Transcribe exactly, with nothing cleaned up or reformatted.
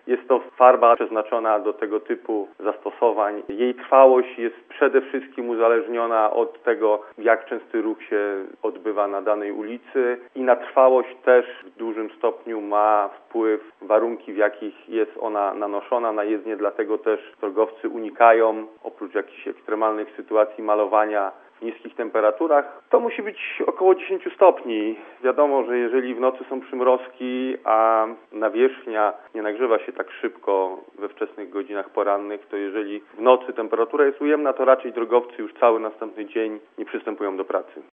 Jest to farba przeznaczona do tego typu zastosowań. Jej trwałość jest przede wszystkim uzależniona od tego, jak częsty ruch się odbywa na danej ulicy i na trwałość też w dużym stopniu ma wpływ warunki, w jakich jest ona nanoszona na jezdnię, dlatego też drogowcy unikają, oprócz jakichś ekstremalnych sytuacji, malowania w niskich temperaturach. To musi być około dziesięć stopni. Wiadomo, że jeżeli w nocy są przymrozki, a nawierzchnia nie nagrzewa się tak szybko we wczesnych godzinach porannych, to jeżeli w nocy temperatura jest ujemna, to raczej drogowcy już cały następny dzień nie przystępują do pracy.